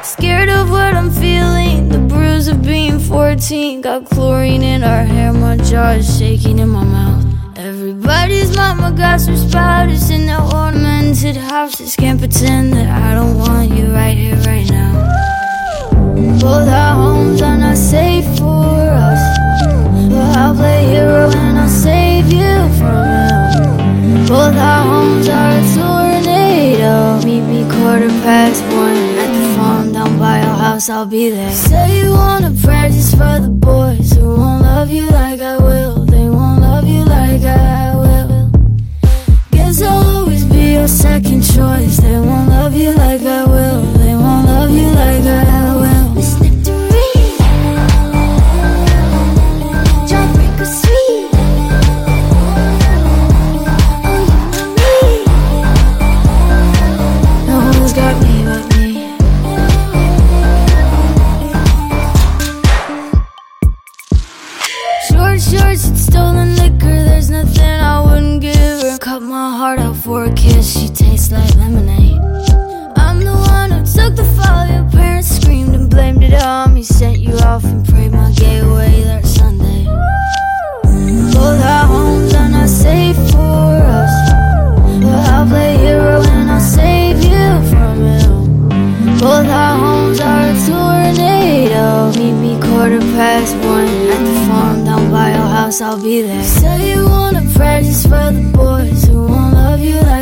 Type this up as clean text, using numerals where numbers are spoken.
Scared of what I'm feeling, the bruise of being 14. Got chlorine in our hair, my jaw is shaking in my mouth. Everybody's mama got some spiders in their ornamented houses. Can't pretend that I don't want you right here, right now. Both our homes are not safe for us, but I'll play hero and I'll save you from him. Both our homes are a tornado. Meet me 1:15 at the farm down by your house, I'll be there. Say you wanna practice for the boys who won't love you like I will. They won't love you like I will. Guess I'll always be your second choice. They won't love you like I will. They won't love you like I will. Listening to me, Jawbreaker sweet. Oh, you and me. No one's got me but me. Short shorts and stolen liquor, there's nothing I wouldn't give her. Cut my heart out for a kiss, she tastes like lemonade. I'm the one who took the fall, your parents screamed and blamed it on me. Sent you off and prayed my gay away that Sunday. Both our homes are not safe for us, but I'll play hero and I'll save you from him. Both our homes are a tornado. Meet me 1:15 at the farm down by your house, I'll be there. Say you wanna practice for the boys who won't love you like